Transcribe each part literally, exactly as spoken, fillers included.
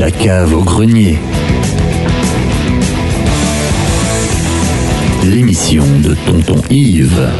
la cave au grenier. L'émission de Tonton Yves.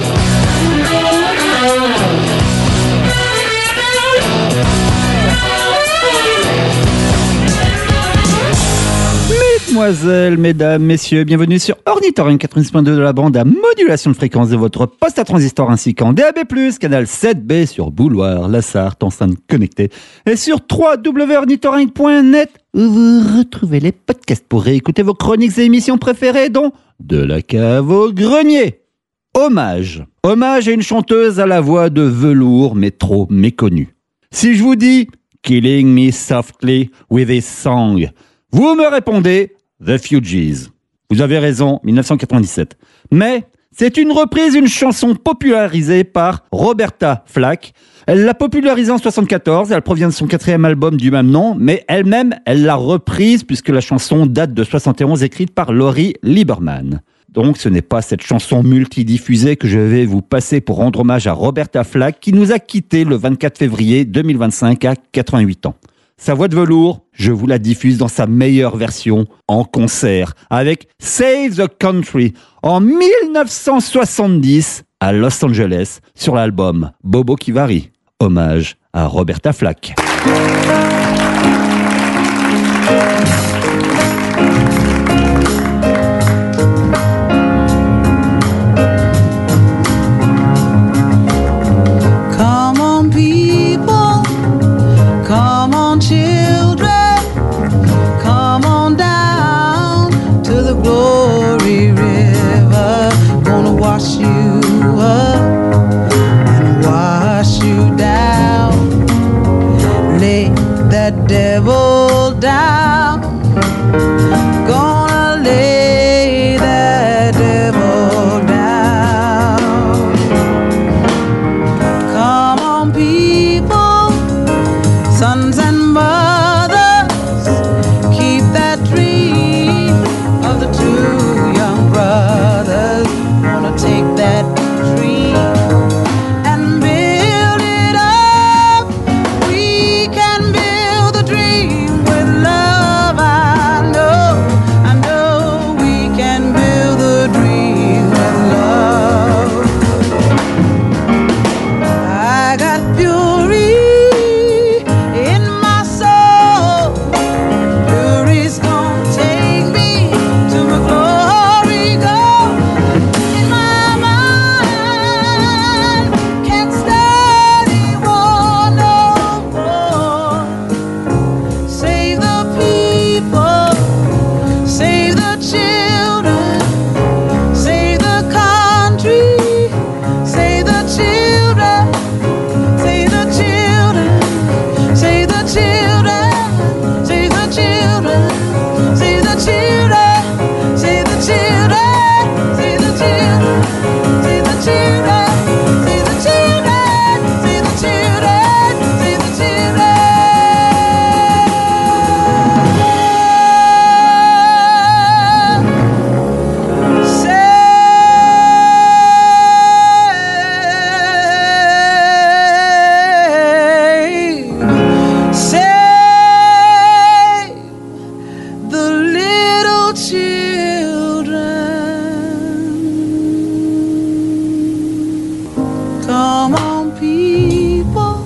Mesdemoiselles, mesdames, messieurs, bienvenue sur Ornithorynque quatre-vingt-dix point deux de la bande à modulation de fréquence de votre poste à transistor ainsi qu'en D A B plus, canal sept B sur Bouloir, La Sarthe, enceinte connectée et sur w w w point ornithorynque point net où vous retrouvez les podcasts pour réécouter vos chroniques et émissions préférées dont De la cave au grenier. Hommage. Hommage à une chanteuse à la voix de velours mais trop méconnue. Si je vous dis Killing Me Softly with His Song, vous me répondez The Fugees. Vous avez raison, dix-neuf cent quatre-vingt-dix-sept. Mais c'est une reprise d'une chanson popularisée par Roberta Flack. Elle l'a popularisée en soixante-quatorze, elle provient de son quatrième album du même nom, mais elle-même, elle l'a reprise puisque la chanson date de soixante et onze, écrite par Laurie Lieberman. Donc ce n'est pas cette chanson multidiffusée que je vais vous passer pour rendre hommage à Roberta Flack qui nous a quittés le vingt-quatre février deux mille vingt-cinq à quatre-vingt-huit ans. Sa voix de velours, je vous la diffuse dans sa meilleure version en concert avec Save the Country en dix-neuf cent soixante-dix à Los Angeles sur l'album Bobo qui varie. Hommage à Roberta Flack. Come on people, come on children, come on down to the glory river. Gonna wash you up and wash you down. Lay that devil down. Gonna lay that devil down. Come on people, sons and mothers, keep that dream of the two young brothers. Gonna take that dream and build it up. We can build the dream with love. I know, I know we can build the dream with love. I got fury in my soul. Fury's gonna take me to my glory goal. In my mind, can't study war no more. Save the people, save the children, save the country, save the children. Save the children, save the children, save the children, save the children, save the children, save the children, save the children, save the children, save the children, save the children. Save, save the little children. Come on, people.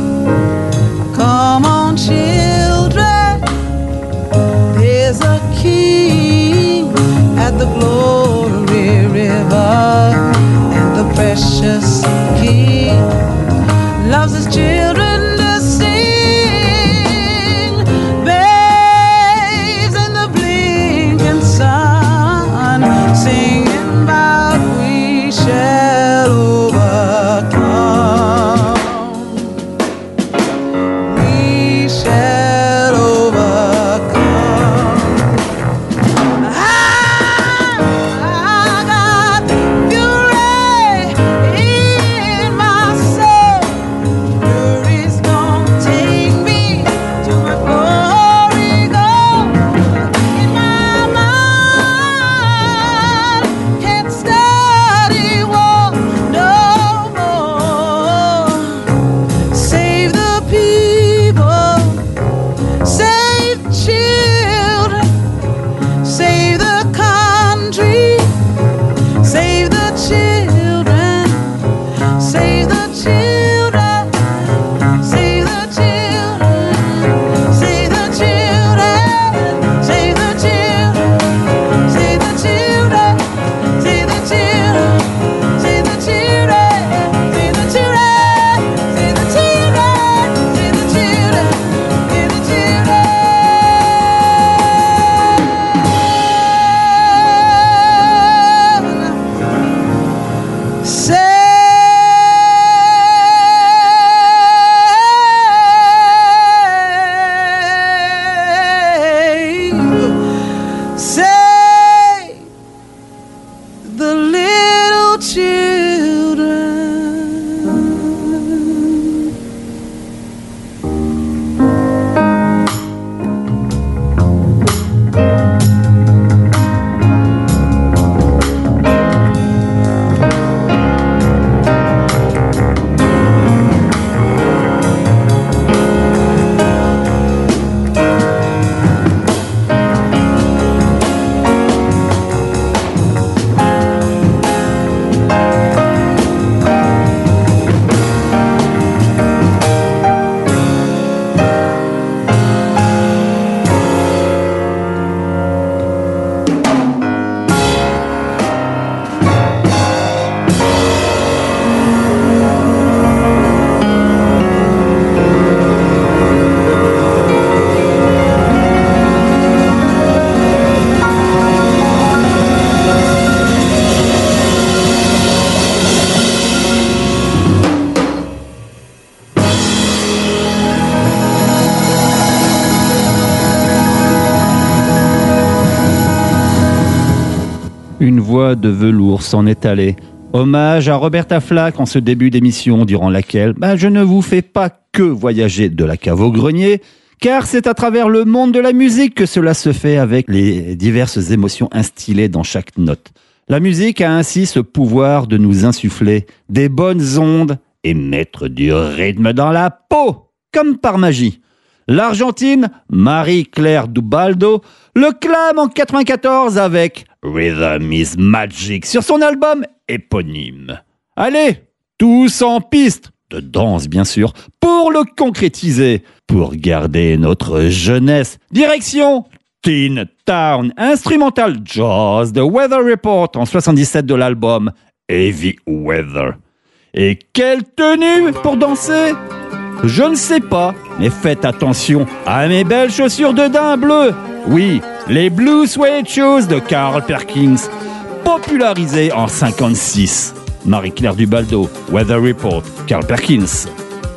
Come on, children. There's a king at the glory river, and the precious king loves his children to sing. Babes in the blinking sun, singing about we shall overcome. We shall overcome. Ah! Une voix de velours s'en est allée. Hommage à Roberta Flack en ce début d'émission durant laquelle bah, je ne vous fais pas que voyager de la cave au grenier, car c'est à travers le monde de la musique que cela se fait avec les diverses émotions instillées dans chaque note. La musique a ainsi ce pouvoir de nous insuffler des bonnes ondes et mettre du rythme dans la peau, comme par magie. L'Argentine, Marie-Claire Dubaldo, le clame en quatre-vingt-quatorze avec Rhythm is Magic sur son album éponyme. Allez, tous en piste, de danse bien sûr, pour le concrétiser, pour garder notre jeunesse. Direction Teen Town, instrumental jazz de Weather Report en soixante-dix-sept de l'album Heavy Weather. Et quelle tenue pour danser! Je ne sais pas, mais faites attention à mes belles chaussures de daim bleu. Oui, les Blue Suede Shoes de Carl Perkins, popularisés en cinquante-six. Marie-Claire Dubaldo, Weather Report, Carl Perkins.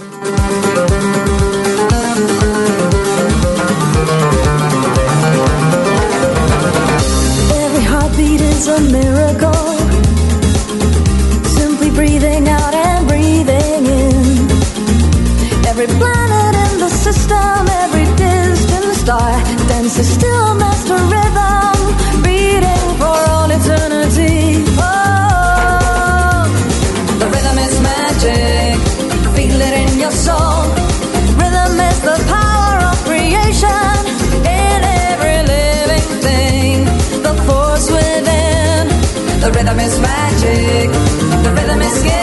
Every heartbeat is a miracle. Simply breathing out and breathing in. Every planet in the system, every distant star dances still master rhythm, beating for all eternity. Oh, the rhythm is magic, feel it in your soul. Rhythm is the power of creation in every living thing, the force within. The rhythm is magic, the rhythm is game.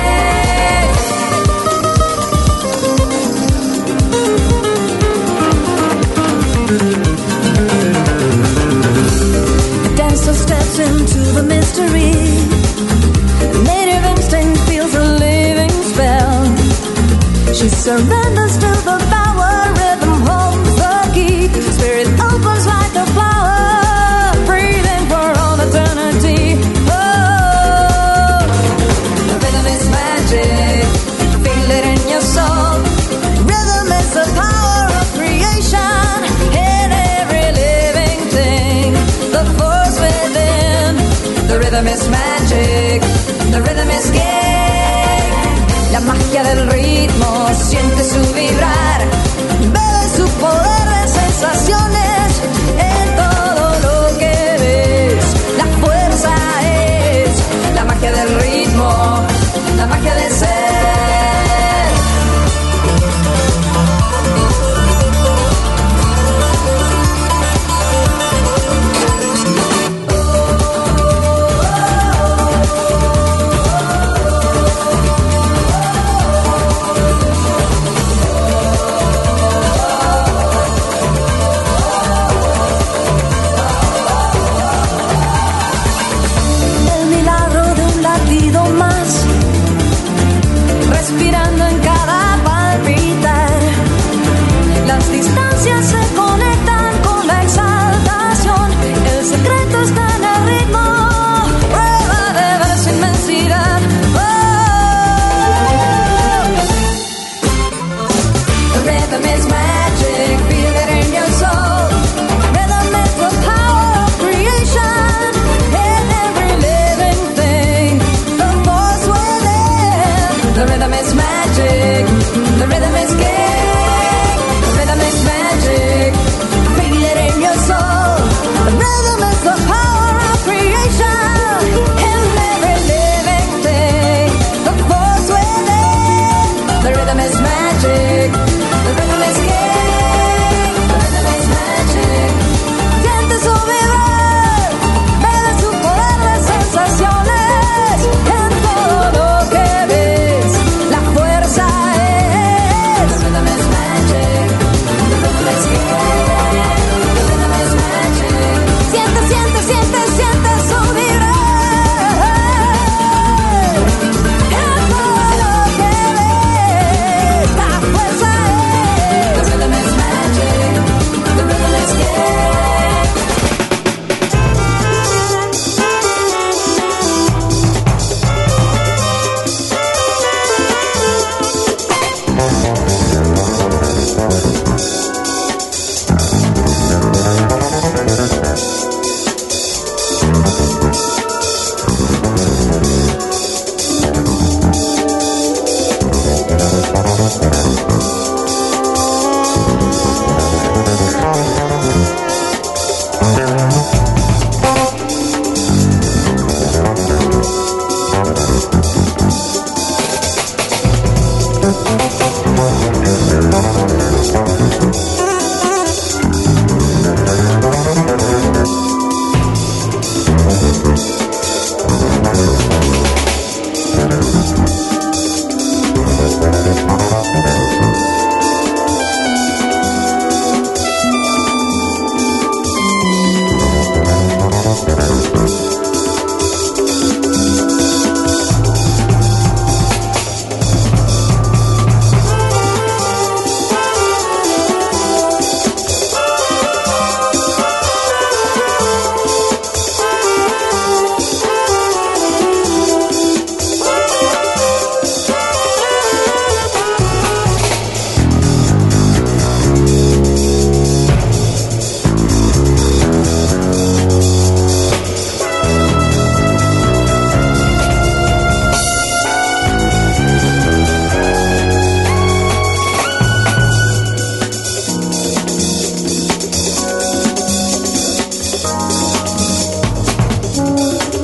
Steps into the mystery. Native instinct feels a living spell. She surrenders to the power. Rhythm holds the key. Spirit opens like a flower, breathing for all eternity. Oh, the rhythm is magic. Feel it in your soul. Rhythm is the power of creation in every living thing. The force within. The rhythm is magic. The rhythm is game. La magia del ritmo, siente su vibrar. Bebe su poder de sensaciones en todo lo que ves. La fuerza es la magia del ritmo, la magia del ser.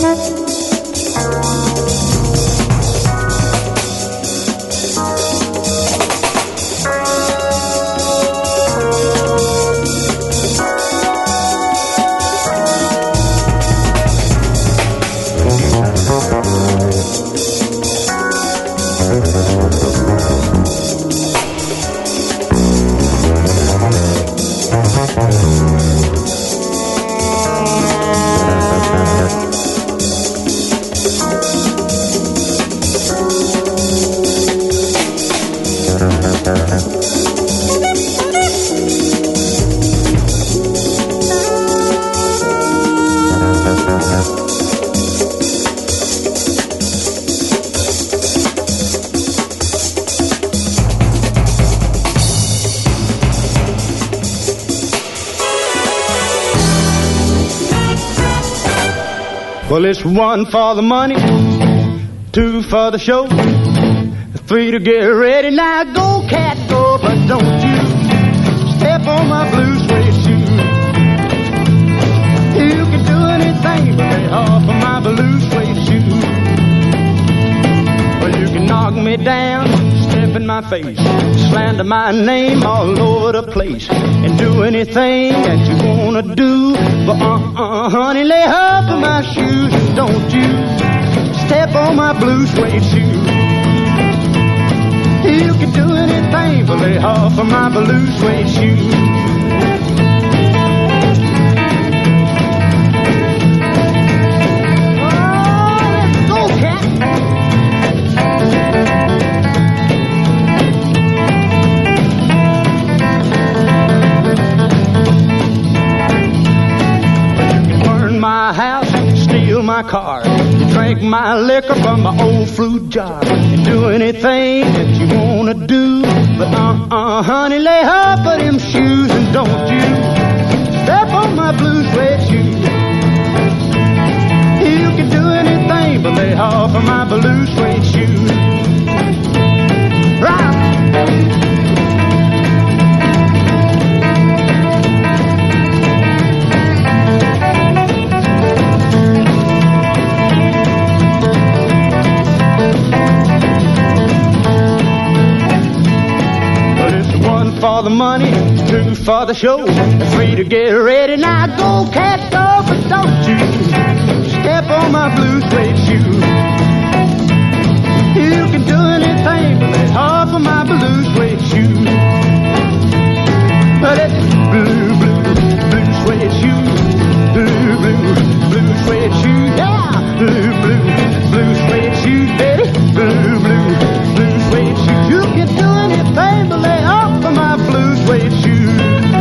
Well, it's one for the money, two for the show, three to get ready. Now go, cat, go, but don't you step on my blue suede shoe. You can do anything but lay off of my blue suede shoe. Well, you can knock me down, step in my face, slander my name all over the place, and do anything that you wanna do. But uh-uh, honey, lay off of my shoes, and don't you step on my blue suede shoe. You can do anything but lay off of my blue suede shoe. My house, steal my car, drink my liquor from my old fruit jar, and do anything that you wanna do. But uh-uh, honey, lay off of them shoes, and don't you step on my blue suede shoe. You can do anything but lay off of my blue suede shoe. Right. For the money, two for the show, three to get ready. Now go, cat, go, but don't you step on my blue suede shoe. You can do anything but lay off of my blue suede shoe. But it's blue, blue, blue suede shoe. Blue, blue, blue suede shoe. Yeah, blue, blue, blue suede shoe, baby. Blue, blue, blue suede shoe. You can do anything but lay off of my blue suede shoe.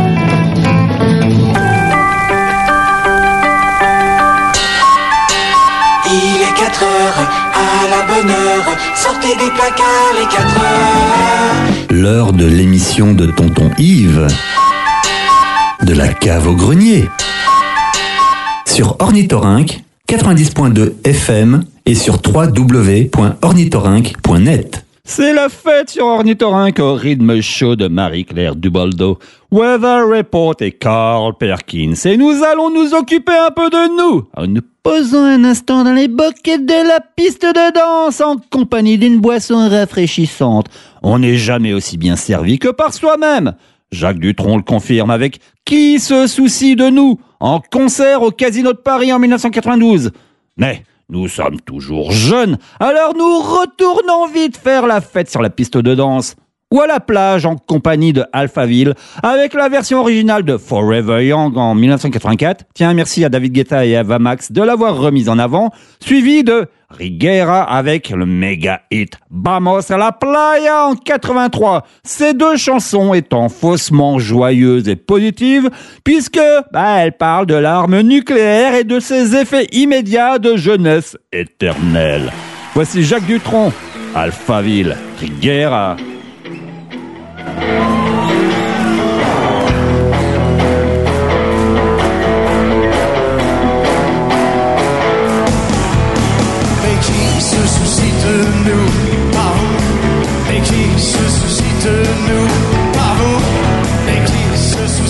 Il est quatre heures, à la bonne heure, sortez des placards les quatre heures. L'heure de l'émission de Tonton Yves, de la cave au grenier, sur Ornithorynque quatre-vingt-dix point deux F M et sur w w w point ornithorynque point net. C'est la fête sur Ornithorynque au rythme chaud de Marie-Claire Duboldo, Weather Report et Carl Perkins. Et nous allons nous occuper un peu de nous, en nous posant un instant dans les boquettes de la piste de danse en compagnie d'une boisson rafraîchissante. On n'est jamais aussi bien servi que par soi-même. Jacques Dutronc le confirme avec Qui se soucie de nous en concert au Casino de Paris en dix-neuf cent quatre-vingt-douze. Mais nous sommes toujours jeunes, alors nous retournons vite faire la fête sur la piste de danse ou à la plage en compagnie de Alphaville avec la version originale de Forever Young en dix-neuf cent quatre-vingt-quatre. Tiens, merci à David Guetta et Ava Max de l'avoir remise en avant, suivi de Riguera avec le méga hit Vamos a la Playa en quatre-vingt-trois. Ces deux chansons étant faussement joyeuses et positives puisque bah, elles parlent de l'arme nucléaire et de ses effets immédiats de jeunesse éternelle. Voici Jacques Dutronc, Alphaville, Riguera.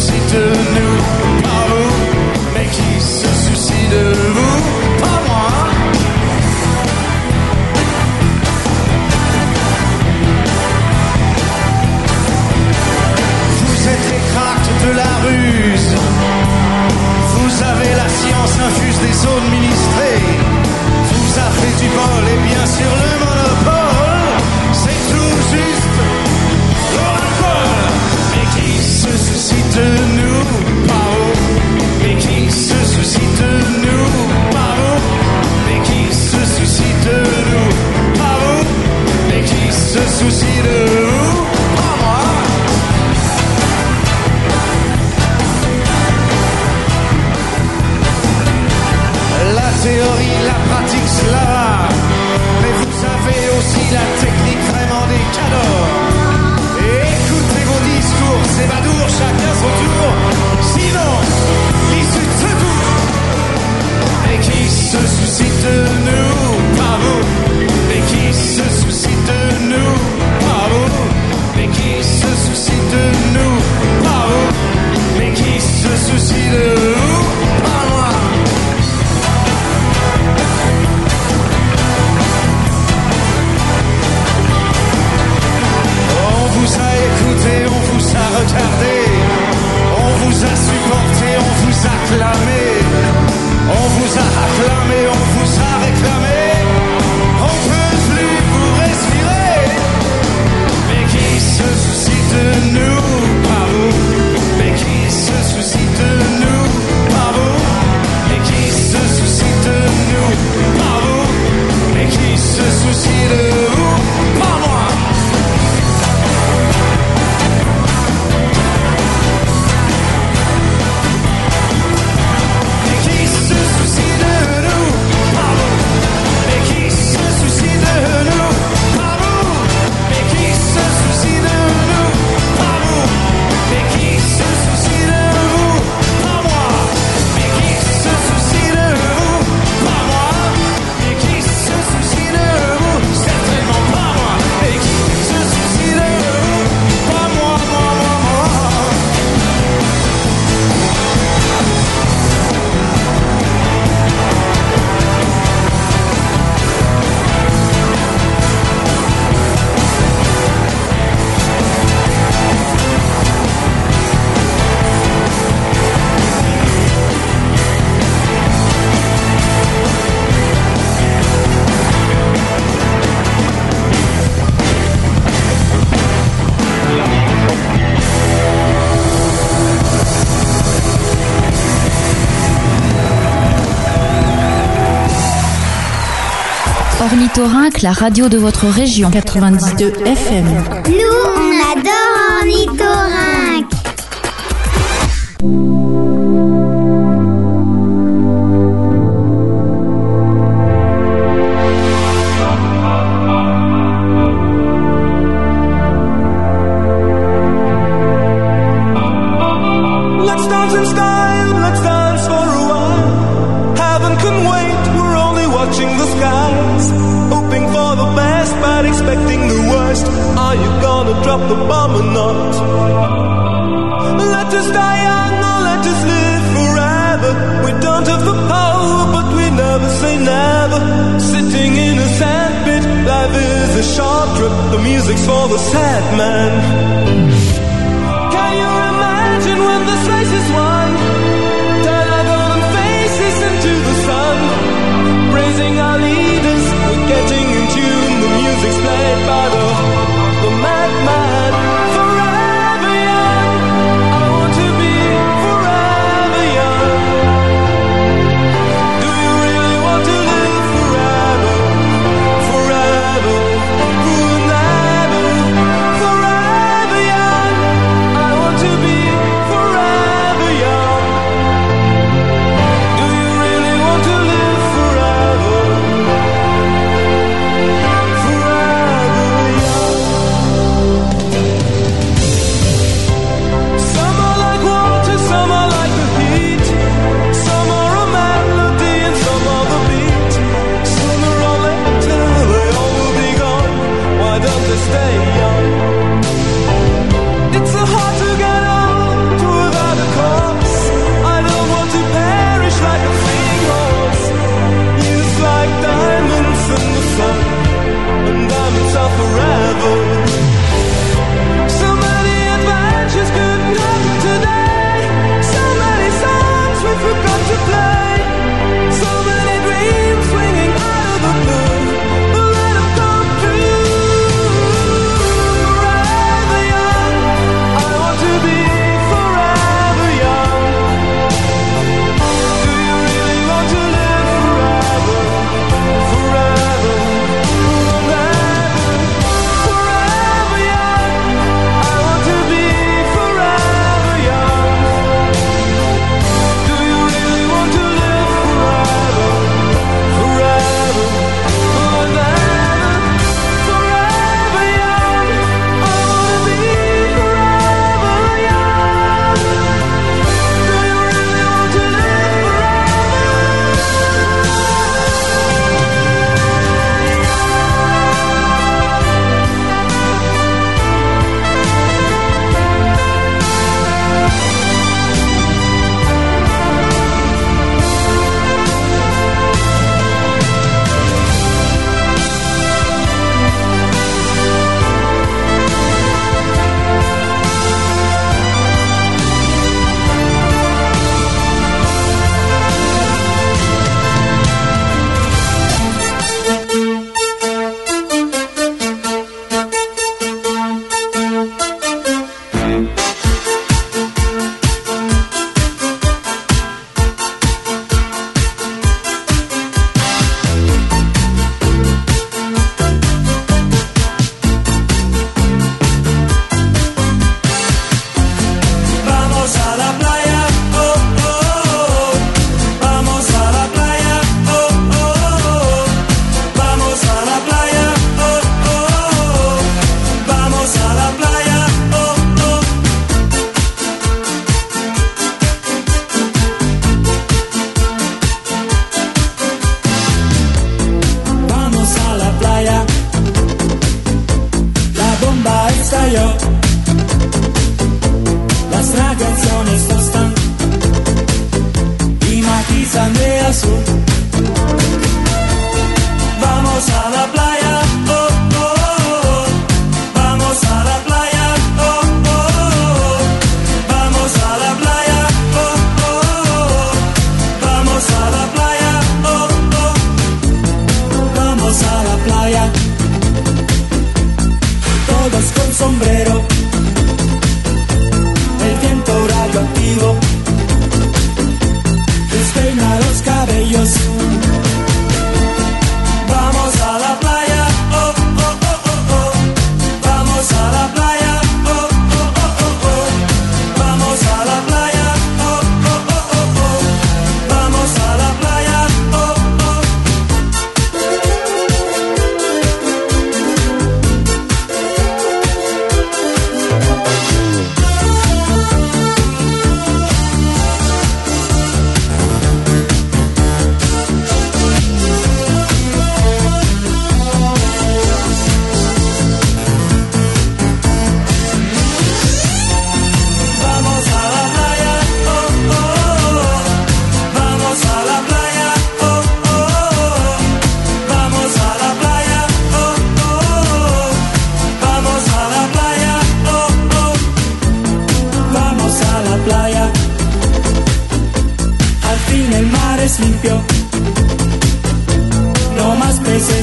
de vous, pas moi. théorie, la pratique, cela. Mais vous avez aussi la technique vraiment des cadors. Écoutez vos discours, c'est badour, chacun son tour. Sinon, l'issue de ce tour. Et qui se soucie de nous, pas vous. Et qui se soucie de nous, pas vous. Mais qui se soucie de nous, pas vous. Mais qui se soucie de nous, pas moi. On vous a écouté, on vous a regardé. On vous a supporté, on vous a clamé. On vous a acclamé, on vous a réclamé. On peut plus vous respirer. Mais qui se soucie de nous, pas vous. Mais qui se soucie de nous, pas vous. Mais qui se soucie de nous, pas vous. Mais qui se soucie de vous, pas moi. Mais qui se soucie de nous, pas vous. Mais qui se soucie de nous, pas vous. Mais qui se soucie de nous, pas vous. Mais qui se soucie de vous, pas moi. Mais qui se soucie de vous, pas moi. Mais qui se soucie de vous, certainement pas moi. Mais qui se soucie de vous, pas moi, moi, moi, moi. Ornithorynque, la radio de votre région. quatre-vingt-dix-deux F M. Nous, on adore Ornithorynque. Let's dance in style, let's dance for a while. Heaven can wait, we're only watching the skies. Hoping for the best, but expecting the worst. Are you gonna drop the bomb or not? Let us die young or let us live forever. We don't have the power, but we never say never. Sitting in a sandpit, life is a short trip. The music's for the sad man. Can you imagine when this race is won? Turn our golden faces into the sun. Praising our leaders, we're getting in tune. The music's played by the, the madman. Forever young, I want to be forever young. Do you really want to live forever? Forever, forever, forever young.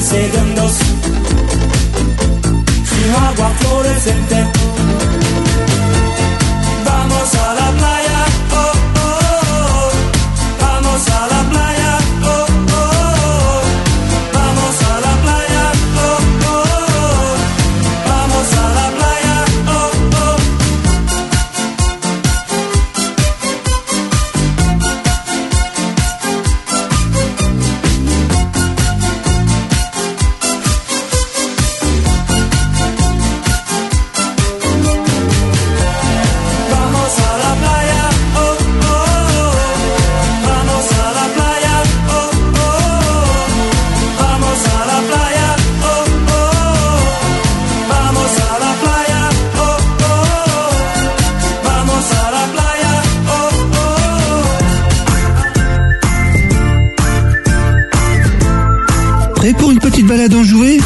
segundos fino agua fluorescente. Vamos a la playa, oh, oh, oh. Vamos a la playa, oh, oh, oh. Vamos a la playa, oh, oh, oh. Vamos a la playa, oh, oh. Vamos a la playa, oh, oh, oh. Vamos a la playa, oh, oh, oh. Vamos a la playa, oh, oh, oh. Vamos a la playa, oh, oh, oh. Vamos a la playa, oh, oh, oh. Prêt pour une petite balade enjouée?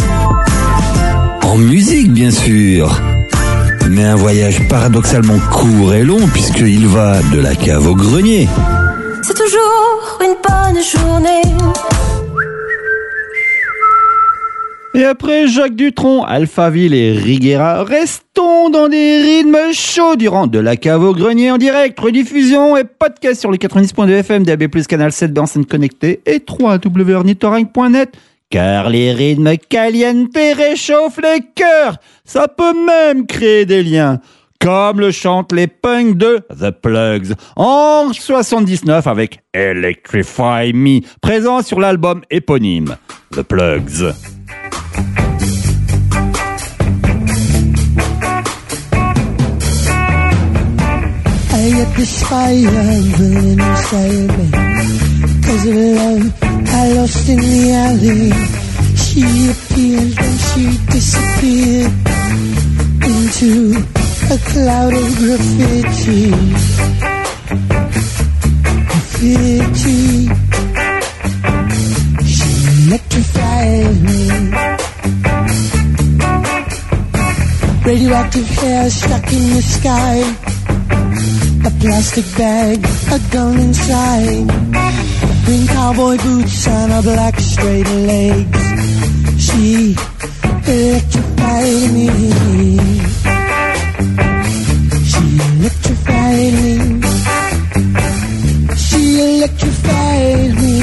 En musique, bien sûr. Mais un voyage paradoxalement court et long, puisqu'il va de la cave au grenier. C'est toujours une bonne journée. Et après Jacques Dutronc, Alphaville et Riguera, restons dans des rythmes chauds durant De la cave au grenier en direct, rediffusion et podcast sur les quatre-vingt-dix point deux F M, D A B plus, canal sept B enceinte connectée et w w w point ornithorynque point net. Car les rythmes caliente réchauffent les cœurs. Ça peut même créer des liens. Comme le chantent les punks de The Plugs en soixante-dix-neuf avec Electrify Me, présent sur l'album éponyme The Plugs. I get this fire burning inside me. Cause of love I lost in the alley. She appeared and she disappeared into a cloud of graffiti. Graffiti. She electrified me. Radioactive hair stuck in the sky. A plastic bag, a gun inside. Green cowboy boots and a black straight legs. She electrified me. She electrified me. She electrified me.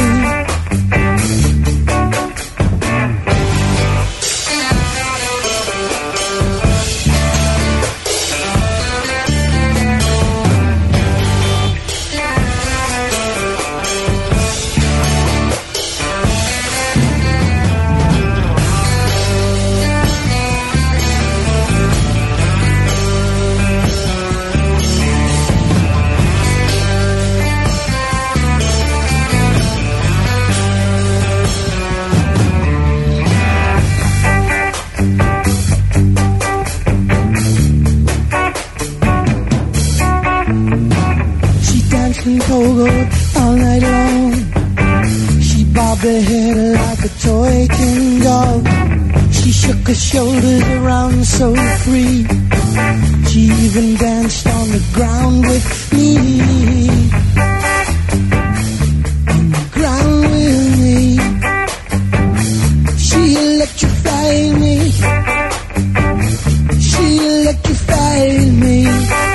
All night long, she bobbed her head like a toy Ken doll. She shook her shoulders around so free. She even danced on the ground with me. On the ground with me. She electrified me. She electrified me.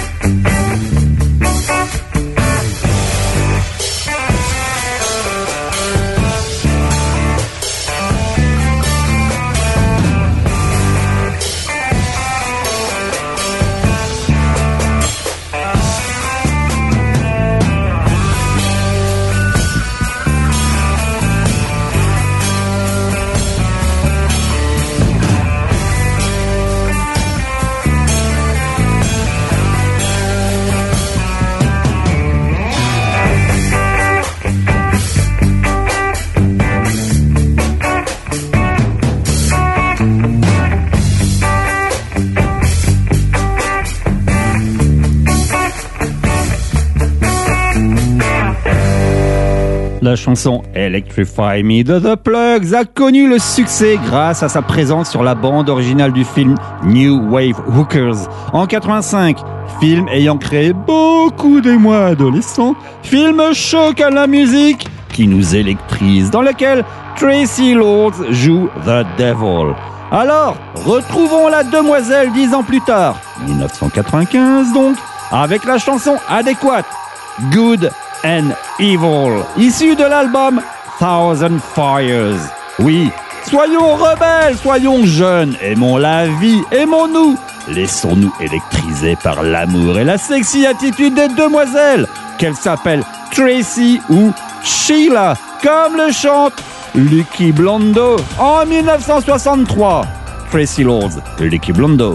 La chanson Electrify Me de The Plugs a connu le succès grâce à sa présence sur la bande originale du film New Wave Hookers en quatre-vingt-cinq, film ayant créé beaucoup d'émoi adolescents, film choc à la musique qui nous électrise, dans lequel Tracy Lords joue The Devil. Alors, retrouvons la demoiselle dix ans plus tard, dix-neuf cent quatre-vingt-quinze donc, avec la chanson adéquate, Good and Evil, issue de l'album Thousand Fires. Oui, soyons rebelles, soyons jeunes, aimons la vie, aimons-nous, laissons-nous électriser par l'amour et la sexy attitude des demoiselles, qu'elles s'appellent Tracy ou Sheila, comme le chante Lucky Blondo en dix-neuf cent soixante-trois. Tracy Lords, Lucky Blondo.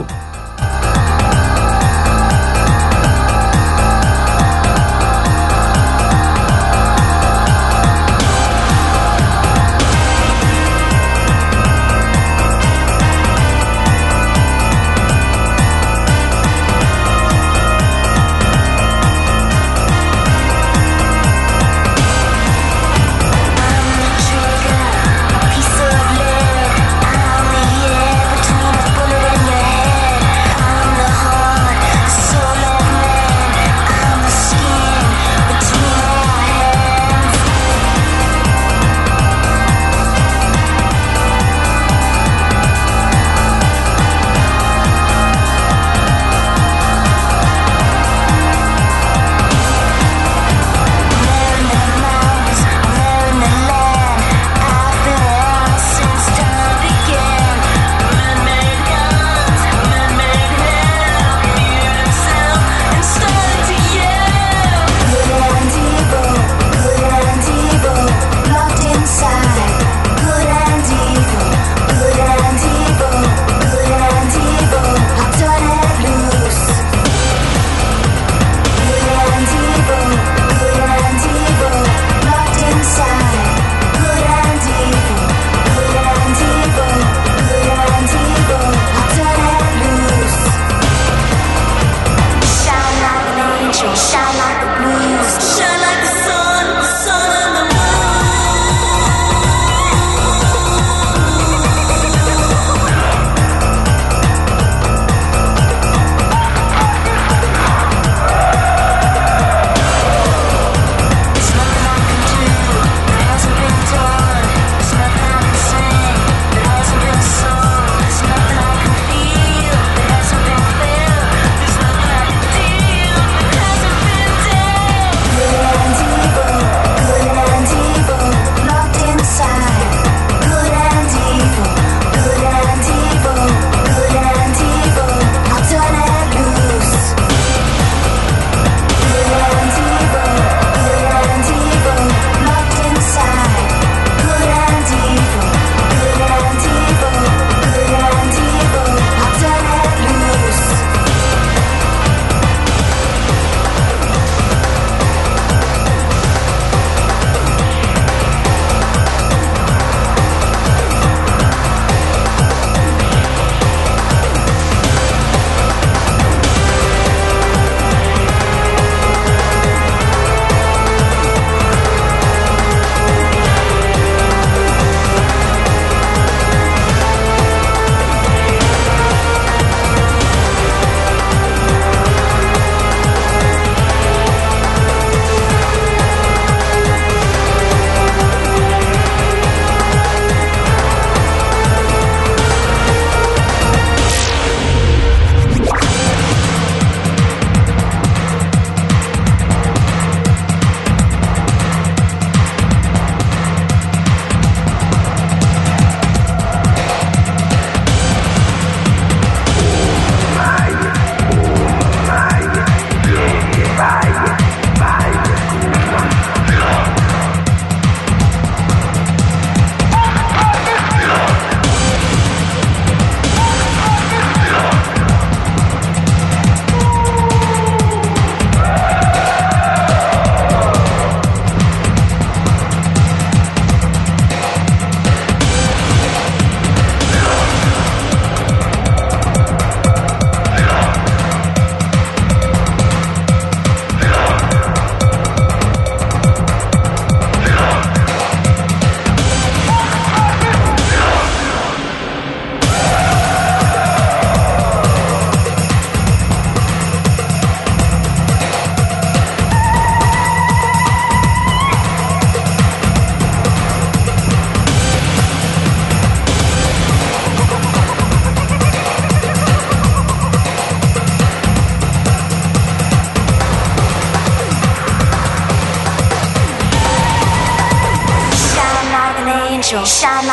Piece of lead, I'm the air between the bullet and your head.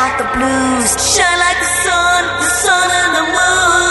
got the blues. Shine like the sun, the sun and the moon.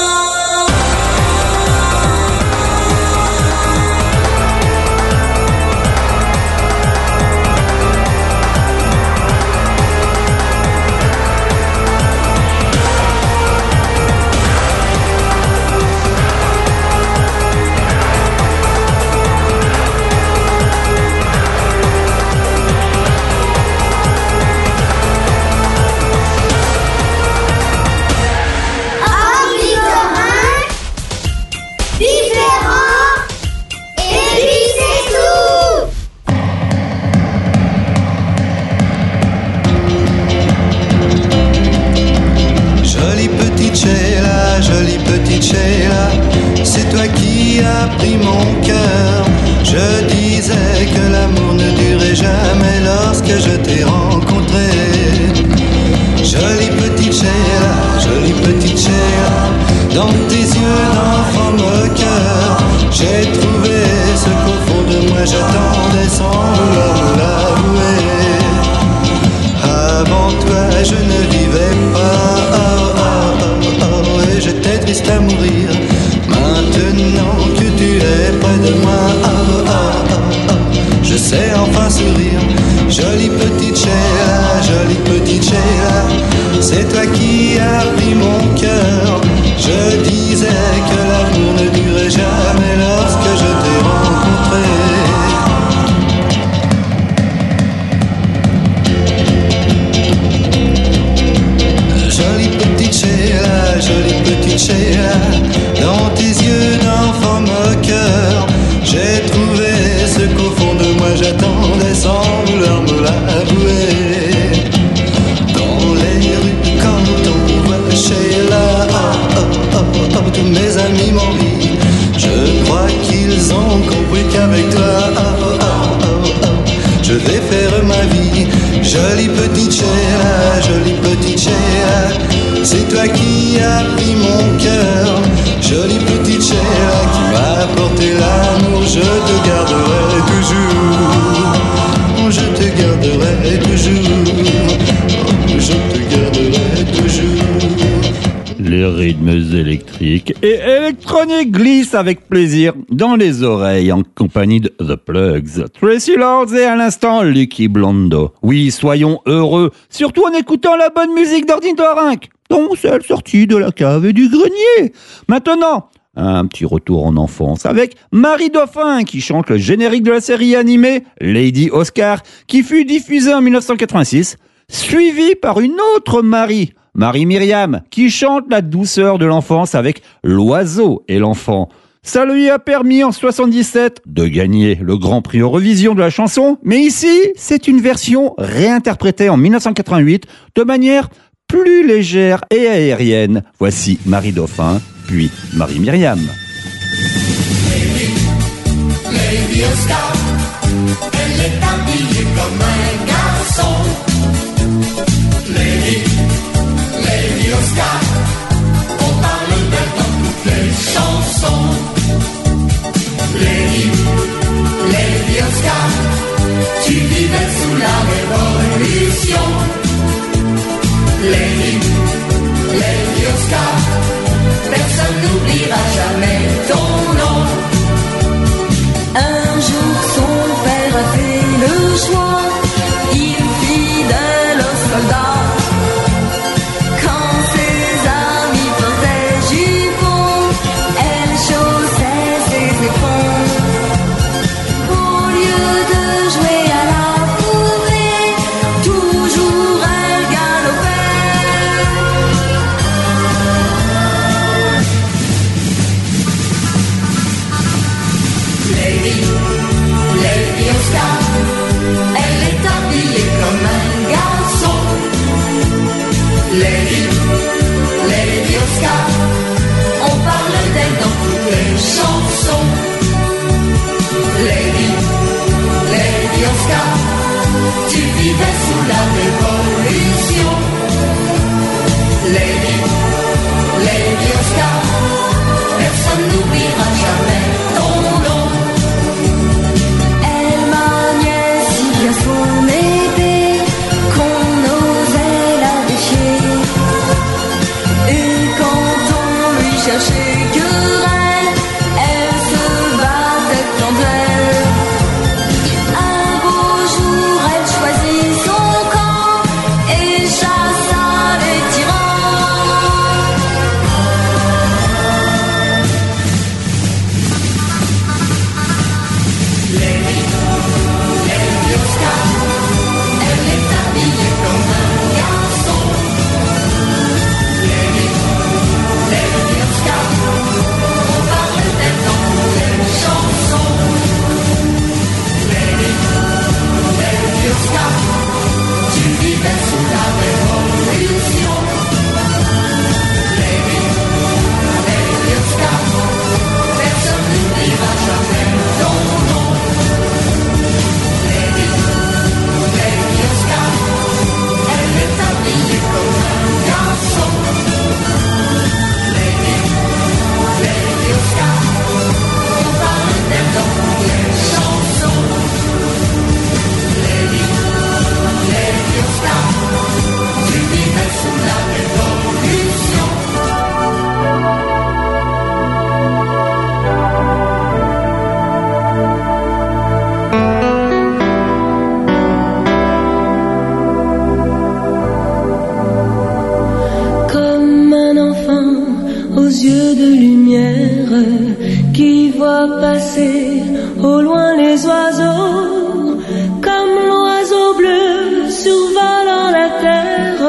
C'est toi qui as pris mon cœur. Je disais que l'amour ne durait jamais lorsque je t'ai rencontré. Jolie petite Sheila, jolie petite Sheila, dans tes yeux d'enfant moqueur, j'ai trouvé ce qu'au fond de moi j'attendais sans vouloir l'avouer. Avant toi je ne vivais pas, oh, oh, oh, oh, et j'étais triste à mourir. Maintenant que tu es près de moi, oh, oh, oh, oh, je sais enfin sourire. Jolie petite Sheila, jolie petite Sheila, c'est toi qui as pris mon cœur. Je disais que l'amour ne durait jamais lorsque je t'ai rencontré. Jolie petite Sheila, jolie petite Sheila, dans tes yeux d'enfant moqueur, j'ai trouvé ce qu'au fond de moi j'attendais sans vouloir me l'avouer. Dans les rues quand on voit Sheila, oh, oh, oh, oh, tous mes amis m'envient. Je crois qu'ils ont compris qu'avec toi, oh, oh, oh, oh, je vais faire ma vie. Jolie petite Sheila, jolie petite Sheila, c'est toi qui as pris mon cœur. Jolie petite Sheila qui m'a apporté l'amour, je te garderai toujours. Oh, je te garderai toujours. Oh, je te garderai toujours. Les rythmes électriques et électroniques glissent avec plaisir dans les oreilles en compagnie de The Plugs, Tracy Lords et à l'instant Lucky Blondo. Oui, soyons heureux, surtout en écoutant la bonne musique d'Ornithorynque, dont celle sortie de la cave et du grenier. Maintenant, un petit retour en enfance avec Marie Dauphin qui chante le générique de la série animée Lady Oscar qui fut diffusée en dix-neuf cent quatre-vingt-six, suivie par une autre Marie, Marie Myriam, qui chante la douceur de l'enfance avec L'Oiseau et l'Enfant. Ça lui a permis en soixante-dix-sept de gagner le Grand Prix Eurovision de la chanson, mais ici, c'est une version réinterprétée en dix-neuf cent quatre-vingt-huit de manière plus légère et aérienne. Voici Marie Dauphin, puis Marie Myriam. Lady, Lady Oscar, elle est habillée comme un garçon. Lady, Lady Oscar, on parle d'elle dans toutes les chansons. Lady, Lady Oscar, tu vivais sous la Révolution. Lady, Lady Oscar, personne n'oubliera jamais ton nom. Un jour son père a fait le choix, il fidèle aux soldats. Quand ses amis portaient jupons, elle chaussait ses éperons. Au lieu de jouer à la poupée, toujours elle galopait.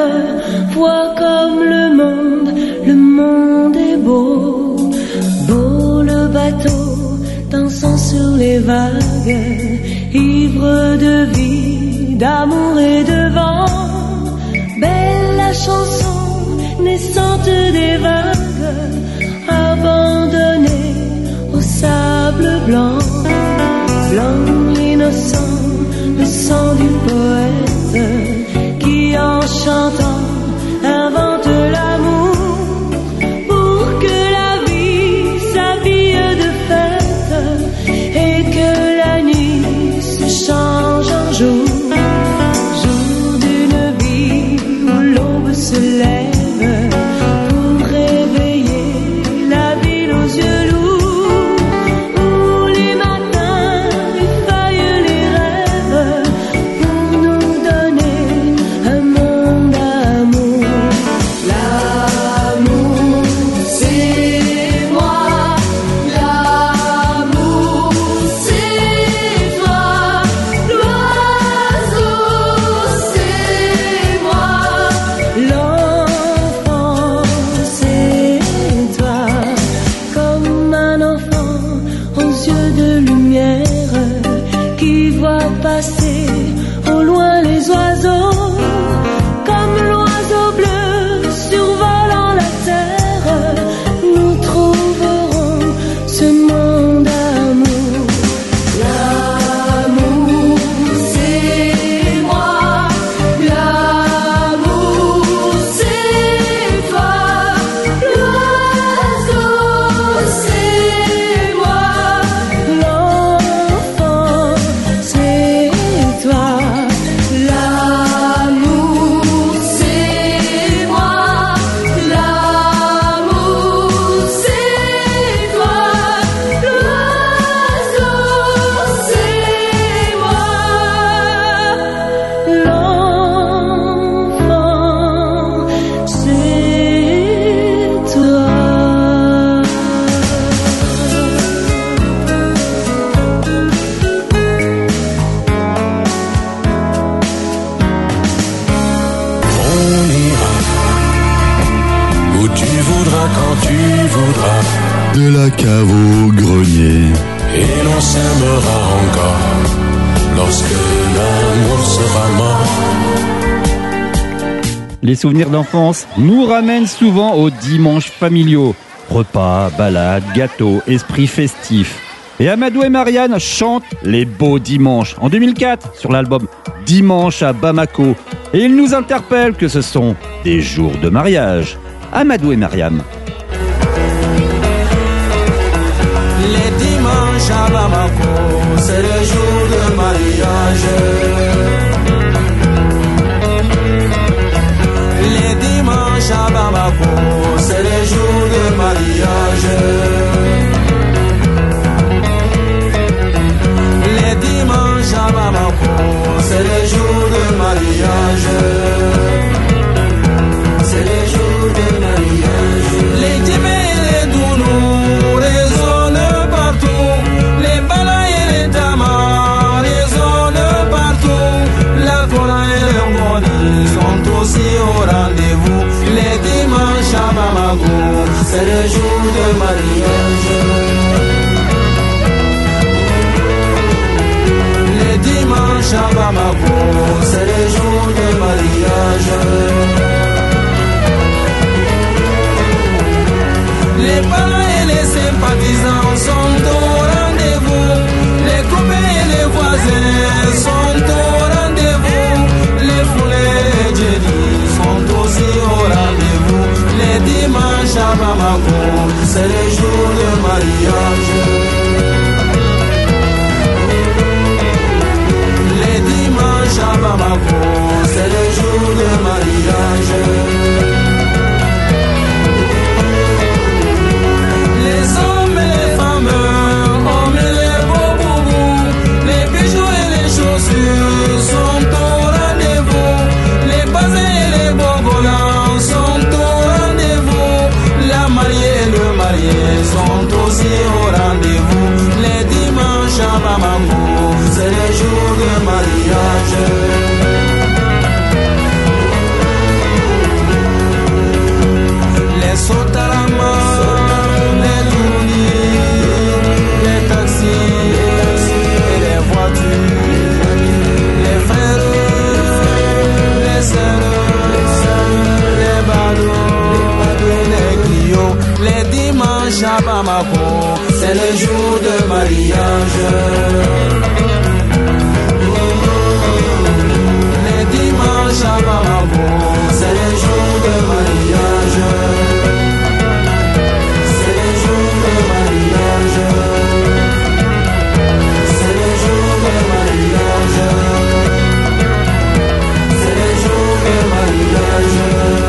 vois comme le monde, le monde est beau, beau le bateau dansant sur les vagues, ivre de vie, d'amour et de vent, belle la chanson naissante des vagues, abandonnée au sable blanc, blanc l'innocent, le sang du poète qui en chantant invente l'amour pour que la vie s'habille de fête et que la nuit se change en jour, jour d'une vie où l'aube se lève pour réveiller la ville aux yeux lourds, où les matins effeuillent les rêves pour nous donner un monde d'amour. L'amour, c'est moi, l'amour, c'est toi, l'oiseau, c'est moi, l'enfant, c'est toi, comme un enfant aux yeux de lumière qui voit passer au loin les oiseaux, comme l'oiseau bleu survolant la terre, nous trouverons ce monde d'amour. L'amour, c'est moi, l'amour, c'est toi, l'oiseau, c'est moi, l'enfant, c'est toi. L'amour, c'est moi, l'amour, c'est toi, l'oiseau, c'est moi, l'enfant, c'est toi. On ira où tu voudras, quand tu voudras, De la cave au grenier. et l'on s'aimera encore lorsque l'amour sera mort. Les souvenirs d'enfance nous ramènent souvent aux dimanches familiaux. Repas, balades, gâteaux, esprit festif. Et Amadou et Marianne chantent Les Beaux Dimanches en deux mille quatre sur l'album Dimanche à Bamako. Et ils nous interpellent que ce sont des jours de mariage. Amadou et Marianne. Les dimanches à Bamako, c'est le jour de mariage. Les dimanches à Bamako, c'est le jour de mariage. Les dimanches à Bamako, c'est le jour de mariage. C'est le jour de mariage. Les djembés et les dounous résonnent partout. Les balas et les tamas résonnent partout. La kora et le mboni sont aussi au rendez-vous. Les dimanches à Bamako, c'est le jour de mariage. Les dimanches à Bamako, c'est le jour de mariage. Les parents et les sympathisants sont au rendez-vous. Les copains et les voisins sont au rendez-vous. Les foulées et les djedis sont aussi au rendez-vous. Les dimanches à Bamako, c'est le jour de mariage. Les dimanches à Bamako, c'est le jour de mariage. Les hommes et les femmes, hommes et les beaux boubous, les bijoux et les chaussures sont au rendez-vous. Les basins et les bogolans sont au rendez-vous. La mariée et le marié sont aussi au rendez-vous. dimanche à Bamako, c'est le jour de mariage. Les dimanches à Bamako, c'est le jour de mariage. C'est le jour de mariage. C'est le jour de mariage. C'est le jour de mariage.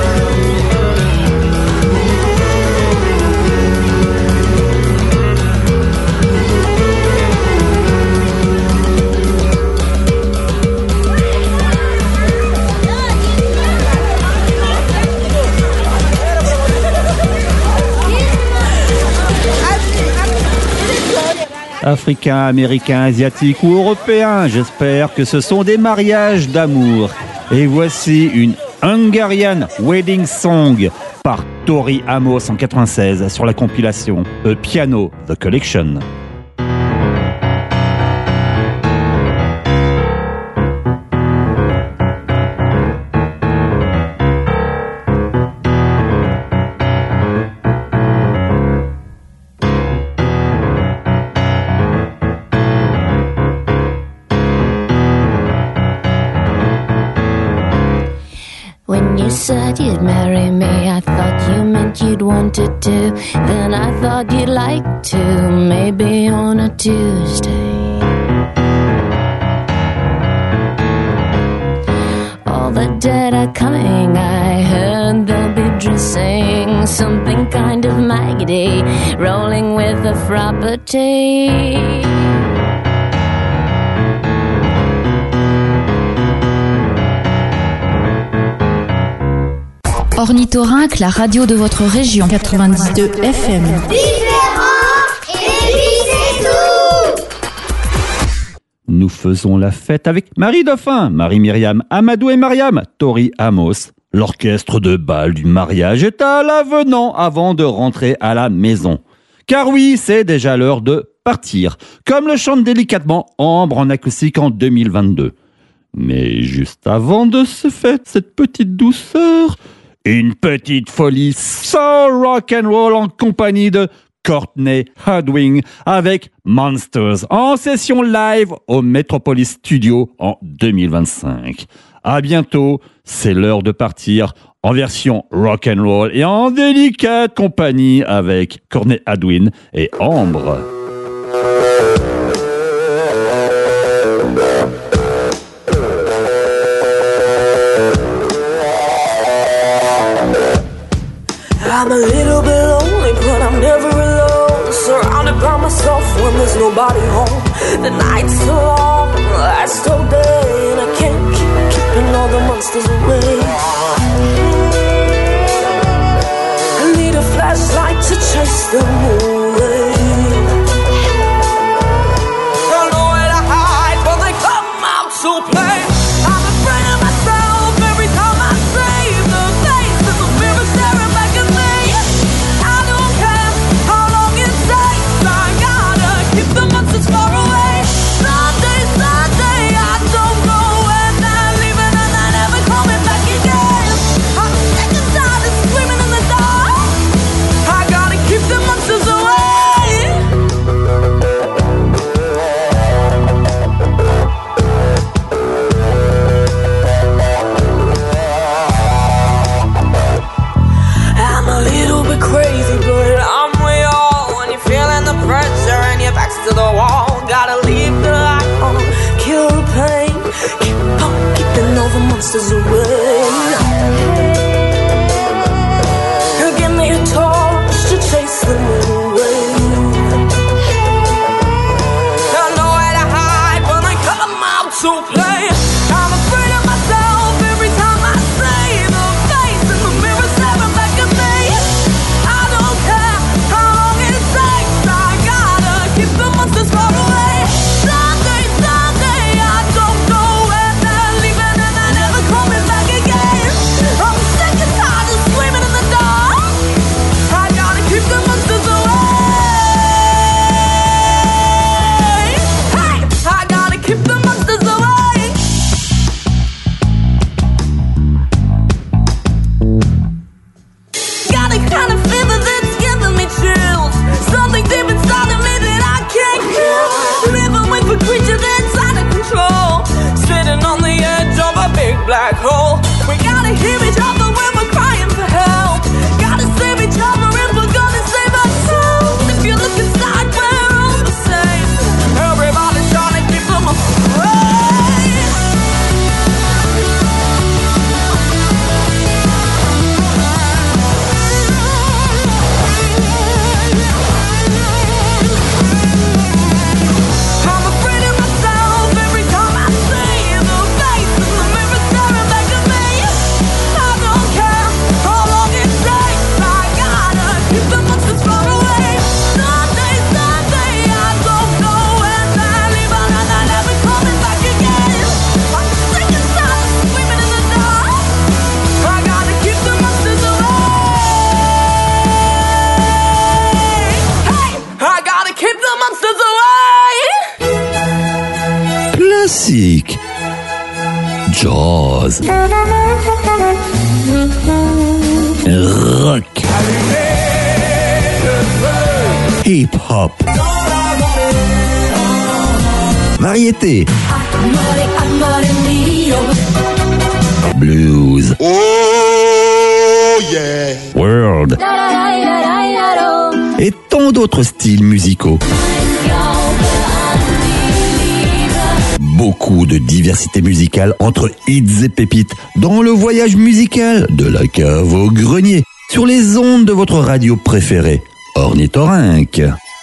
Africains, Américains, Asiatiques ou Européens, j'espère que ce sont des mariages d'amour. Et voici une Hungarian Wedding Song par Tori Amos en quatre-vingt-seize sur la compilation A Piano The Collection. You said you'd marry me, I thought you meant you'd wanted to. Then I thought you'd like to, maybe on a Tuesday. All the dead are coming, I heard they'll be dressing something kind of maggoty, rolling with the property. Ornithorynque, la radio de votre région, quatre-vingt-dix-deux F M. Différent, et puis c'est tout. Nous faisons la fête avec Marie Dauphin, Marie-Myriam, Amadou et Mariam, Tori Amos. L'orchestre de bal du mariage est à l'avenant avant de rentrer à la maison. Car oui, c'est déjà l'heure de partir, comme le chante délicatement Ambre en acoustique en deux mille vingt-deux. Mais juste avant de se faire cette petite douceur, une petite folie soul rock and roll en compagnie de Courtney Hadwin avec Monsters en session live au Metropolis Studio en deux mille vingt-cinq. À bientôt, c'est l'heure de partir en version rock and roll et en délicate compagnie avec Courtney Hadwin et Ambre. I'm a little bit lonely, but I'm never alone. Surrounded by myself when there's nobody home. The nights so long, I still day, and I can't keep keeping all the monsters away. I need a flashlight to chase them away. Don't know where to hide when they come out to play. I'm afraid of myself every time I save the face in the mirror staring back at me. I don't care how long it takes, I gotta keep the monsters far away. Sunday, Sunday, I don't know when they're leaving and they're never coming back again. I'm sick and tired of screaming in the dark. I gotta keep the monsters away. I'm a little bit crazy, but I'm with y'all. When you're feeling the pressure and your back's to the wall, gotta leave the light on, kill the pain, keep on keeping all the monsters away. Give me a torch to chase them away. Don't know where to hide when they come out to play. I'm afraid of myself every time I see the face in the mirror staring back at me. I don't care how long it takes, I gotta keep the monsters far away. Sunday, Sunday, I don't know where they're leaving and they're never coming back classique, jazz, rock, hip-hop, variété, blues, Oh yeah. world et tant d'autres styles musicaux. Beaucoup de diversité musicale entre hits et pépites dans le voyage musical de la cave au grenier sur les ondes de votre radio préférée, Ornithorynque.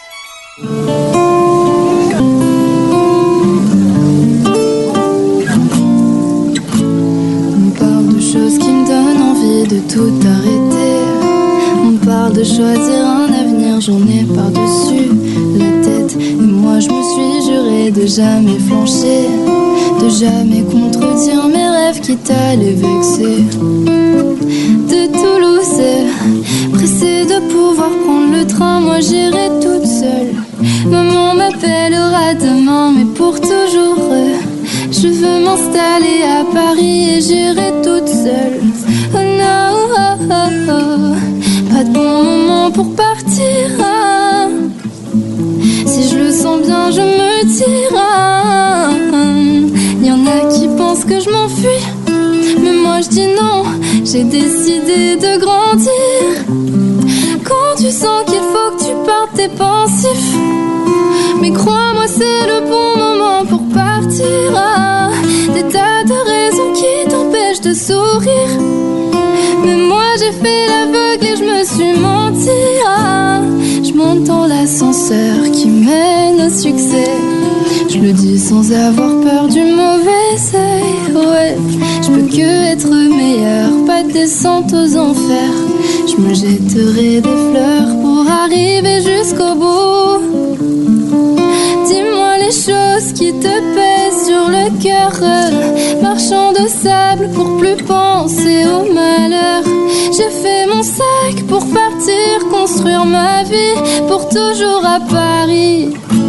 On parle de choses qui me donnent envie de tout arrêter. On parle de choisir un avenir, j'en ai par-dessus la tête. Et moi je me suis juré de jamais flancher, de jamais contredire mes rêves quitte à les vexer. De Toulouse, pressée de pouvoir prendre le train, moi j'irai toute seule. Maman m'appellera demain, mais pour toujours. Je veux m'installer à Paris et j'irai toute seule. Oh non, oh, oh, oh. Pas de bon moment pour partir. Ah. Si je le sens bien, je me tire. Ah. Y en a qui pensent que je m'enfuis, mais moi je dis non. J'ai décidé de grandir. Quand tu sens qu'il faut que tu partes, t'es pensif. Mais crois-moi, c'est le bon moment pour partir. Ah, des tas de raisons qui t'empêchent de sourire. Mais moi j'ai fait l'aveugle et je me suis menti. Ah, je monte dans l'ascenseur qui mène au succès. Je le dis sans avoir peur du mauvais œil. Ouais, je peux que être meilleur, pas de descente aux enfers. Je me jetterai des fleurs pour arriver jusqu'au bout. Dis-moi les choses qui te pèsent sur le cœur. Marchand de sable pour plus penser au malheur. J'ai fait mon sac pour partir, construire ma vie pour toujours à Paris.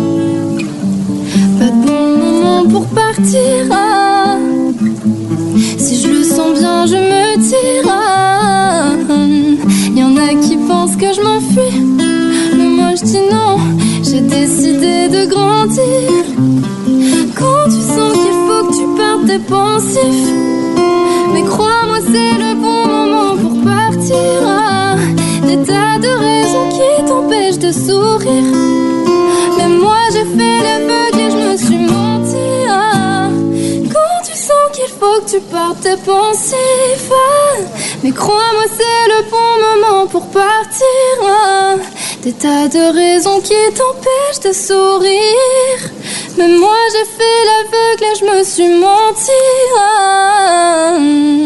Pas de bon moment pour partir. Ah. Si je le sens bien, je me tire. Ah. Y en a qui pensent que je m'enfuis, mais moi je dis non. J'ai décidé de grandir. Quand tu sens qu'il faut que tu partes, t'es pensif. Mais crois-moi, c'est le bon moment pour partir. Ah, des tas de raisons qui t'empêchent de sourire. Mais moi j'ai fait l'aveugle et je me suis menti. Ah, quand tu sens qu'il faut que tu partes, t'es pensif. Ah, mais crois-moi, c'est le bon moment pour partir. Ah, des tas de raisons qui t'empêchent de sourire. Mais moi j'ai fait l'aveugle et je me suis menti. Ah.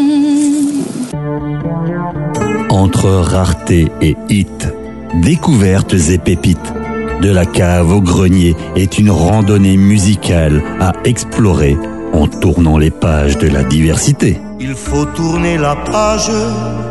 Entre rareté et hit, découvertes et pépites, de la cave au grenier est une randonnée musicale à explorer en tournant les pages de la diversité. Il faut tourner la page